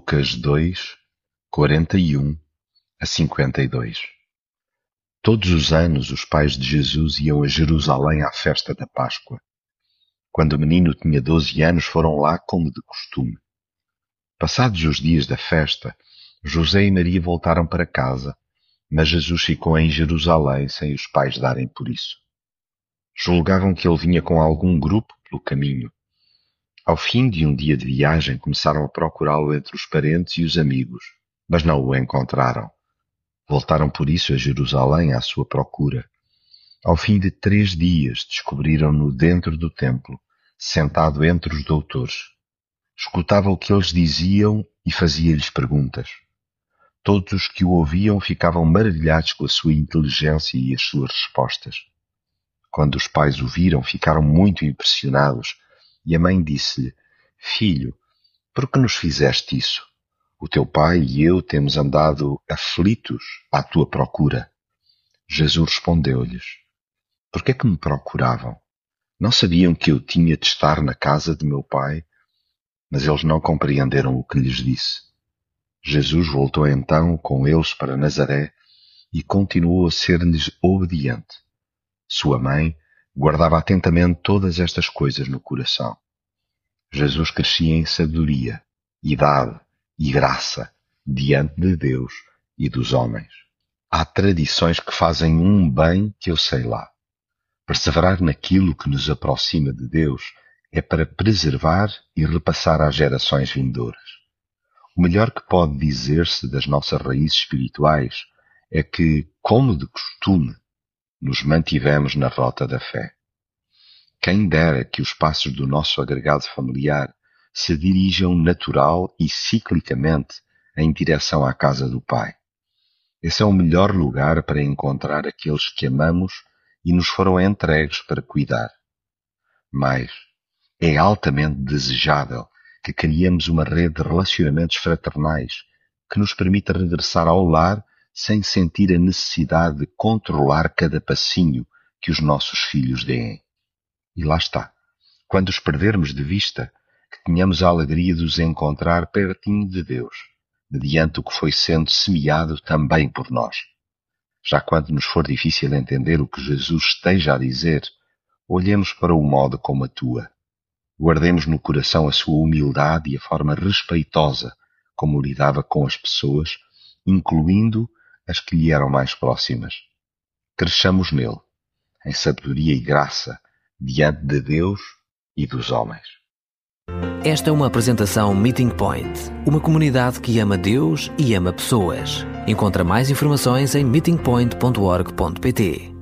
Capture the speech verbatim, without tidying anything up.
Lucas dois, quarenta e um a cinquenta e dois. Todos os anos os pais de Jesus iam a Jerusalém à festa da Páscoa. Quando o menino tinha doze anos, foram lá como de costume. Passados os dias da festa, José e Maria voltaram para casa, mas Jesus ficou em Jerusalém sem os pais darem por isso. Julgavam que ele vinha com algum grupo pelo caminho. Ao fim de um dia de viagem, começaram a procurá-lo entre os parentes e os amigos, mas não o encontraram. Voltaram por isso a Jerusalém à sua procura. Ao fim de três dias, descobriram-no dentro do templo, sentado entre os doutores. Escutava o que eles diziam e fazia-lhes perguntas. Todos os que o ouviam ficavam maravilhados com a sua inteligência e as suas respostas. Quando os pais o viram, ficaram muito impressionados, e a mãe disse-lhe: Filho, por que nos fizeste isso? O teu pai e eu temos andado aflitos à tua procura. Jesus respondeu-lhes: Por que é que me procuravam? Não sabiam que eu tinha de estar na casa de meu pai? Mas eles não compreenderam o que lhes disse. Jesus voltou então com eles para Nazaré e continuou a ser-lhes obediente. Sua mãe guardava atentamente todas estas coisas no coração. Jesus crescia em sabedoria, idade e graça diante de Deus e dos homens. Há tradições que fazem um bem que eu sei lá. Perseverar naquilo que nos aproxima de Deus é para preservar e repassar às gerações vindouras. O melhor que pode dizer-se das nossas raízes espirituais é que, como de costume, nos mantivemos na rota da fé. Quem dera que os passos do nosso agregado familiar se dirijam natural e ciclicamente em direção à casa do Pai. Esse é o melhor lugar para encontrar aqueles que amamos e nos foram entregues para cuidar. Mas é altamente desejável que criemos uma rede de relacionamentos fraternais que nos permita regressar ao lar sem sentir a necessidade de controlar cada passinho que os nossos filhos deem. E lá está. Quando os perdermos de vista, que tenhamos a alegria de os encontrar pertinho de Deus, mediante o que foi sendo semeado também por nós. Já quando nos for difícil entender o que Jesus esteja a dizer, olhemos para o modo como atua. Guardemos no coração a sua humildade e a forma respeitosa como lidava com as pessoas, incluindo as que lhe eram mais próximas. Cresçamos nele, em sabedoria e graça, diante de Deus e dos homens. Esta é uma apresentação Meeting Point, uma comunidade que ama Deus e ama pessoas. Encontra mais informações em meeting point ponto org ponto pt.